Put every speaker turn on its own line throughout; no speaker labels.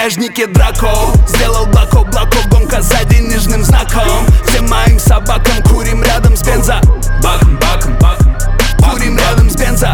багажнике Драко. Сделал блоко, гонка за денежным знаком. Всем моим собакам курим рядом с бензо. Курим рядом с бензо.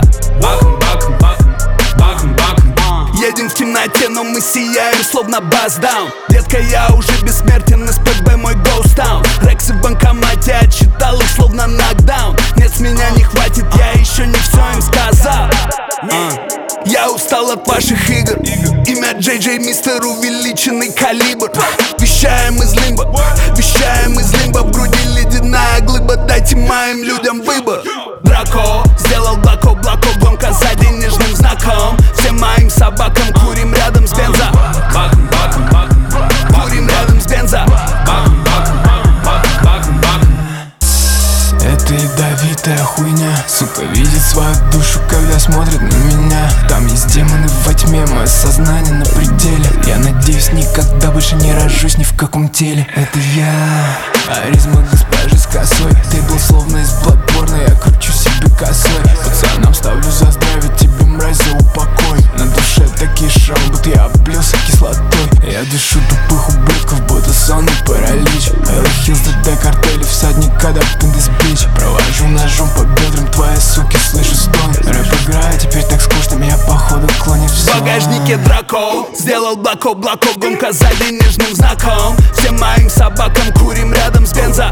Едем в темноте, но мы сияем, словно бас-даун. Детка, я уже бессмертен, СПБ мой гоустаун. Рексы в банкомате, отчитал их словно нокдаун. Нет, с меня не хватит, я еще не все им сказал. Я устал от ваших игр. Имя Джей Джей, мистер увеличенный калибр. Вещаем из лимба, вещаем из лимба. В груди ледяная глыба, дайте моим людям выбор. Драко, сделал блоко, гонка за денежным знаком. Всем моим собакам курим рядом с бензо. Курим рядом с бензо.
Это ядовитая хуйня, сука, видит свою душу, когда смотрит на меня. Там есть демоны во тьме, мое сознание на пределе. Я надеюсь, никогда больше не рожусь ни в каком теле. Это я, аризма госпожи с косой. Ты был словно из Bloodborne, я кручу себе косой. Пацанам ставлю за здравие, тебе, мразь, за упокой. На душе такие шрамы, будто я облился кислотой. Я дышу тупых ублюдков, будто сонный паралич. Элла Хиллз, ДД, картели, всадник, когда пиндес бич. Провожу ножом по бедрам, твои суки, слышу стон. Рэп играет, теперь так скучно, меня походу клонит в сон.
В багажнике Драко, сделал блоко, гонка за денежным знаком. Всем моим собакам курим рядом с бензо.